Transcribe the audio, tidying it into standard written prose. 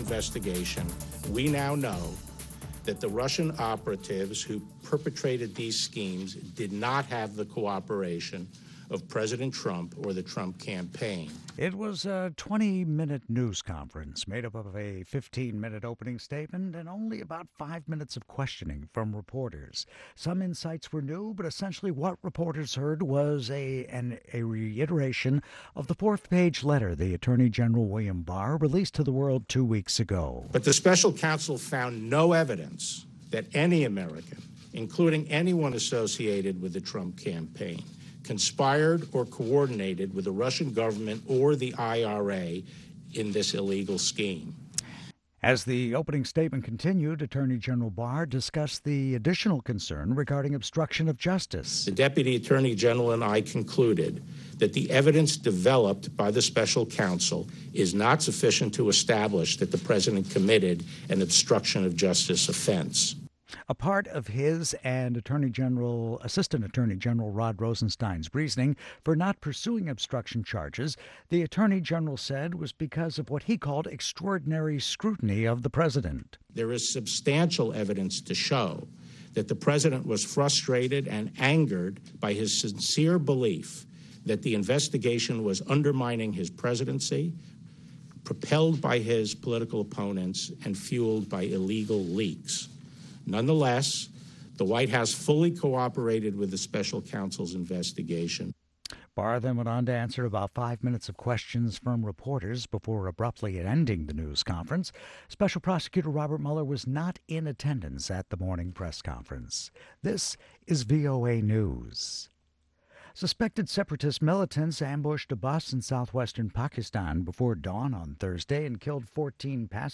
investigation, we now know that the Russian operatives who perpetrated these schemes did not have the cooperation of President Trump or the Trump campaign. It was a 20-minute news conference made up of a 15-minute opening statement and only about 5 minutes of questioning from reporters. Some insights were new, but essentially what reporters heard was a reiteration of the fourth-page letter the Attorney General William Barr released to the world 2 weeks ago. But the special counsel found no evidence that any American, including anyone associated with the Trump campaign, conspired or coordinated with the Russian government or the IRA in this illegal scheme. As the opening statement continued, Attorney General Barr discussed the additional concern regarding obstruction of justice. The Deputy Attorney General and I concluded that the evidence developed by the special counsel is not sufficient to establish that the president committed an obstruction of justice offense. A part of his and Assistant Attorney General Rod Rosenstein's reasoning for not pursuing obstruction charges, the Attorney General said, was because of what he called extraordinary scrutiny of the president. There is substantial evidence to show that the president was frustrated and angered by his sincere belief that the investigation was undermining his presidency, propelled by his political opponents, and fueled by illegal leaks. Nonetheless, the White House fully cooperated with the special counsel's investigation. Barr then went on to answer about 5 minutes of questions from reporters before abruptly ending the news conference. Special Prosecutor Robert Mueller was not in attendance at the morning press conference. This is VOA News. Suspected separatist militants ambushed a bus in southwestern Pakistan before dawn on Thursday and killed 14 passengers.